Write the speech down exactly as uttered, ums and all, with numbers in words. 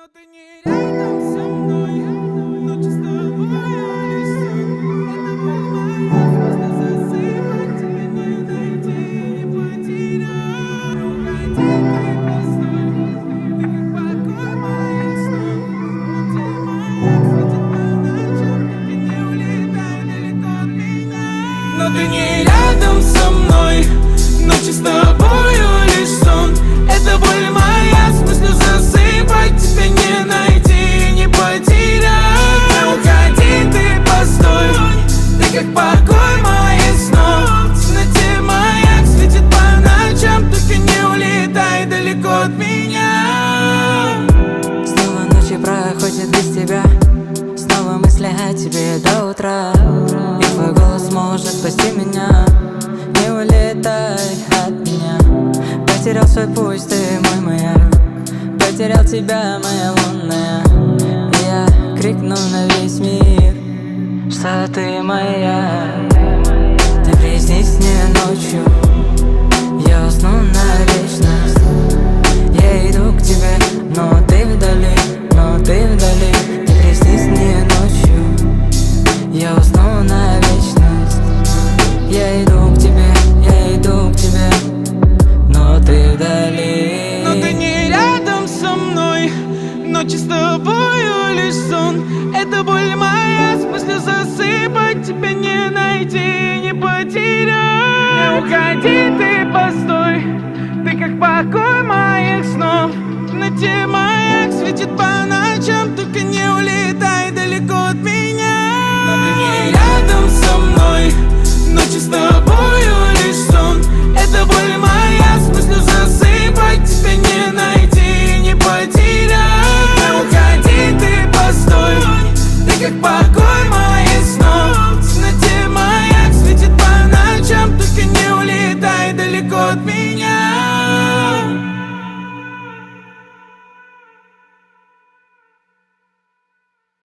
Но ты не рядом со мной, ночи с тобою лишь сон. Это боль моя, смысл засыпать, тебя не найти, не потерять. Уходи, ты постой, ты как покой моих снов. Ночи моя светит по ночам, только не улетай далеко от меня. Но ты не рядом со мной, ночи с тобою лишь сон. Это боль моя, смысл засыпать, тебя не найти, не потерять. Не уходи, ты постой, ты как покой моих снов. В темноте маяк светит по ночам, только не улетай далеко от меня. Снова ночи проходят без тебя, снова мысли о тебе до утра. И твой голос может спасти меня. Не улетай от меня. Потерял свой путь, ты мой маяк. Потерял тебя, моя лунная. И я крикну на весь мир, что ты моя. Ты приснись мне ночью, я усну на вечность. Я иду к тебе, но ты вдали, но ты вдали. Ты приснись мне ночью, я усну на вечность. Я иду к тебе, я иду к тебе, но ты вдали. Но ты не рядом со мной, ночи с тобою лишь сон. Это боль моя, смысл засыпать, тебя не найти, не потерять. Не уходи, ты постой, ты как покой моих снов. В темноте маяк светит по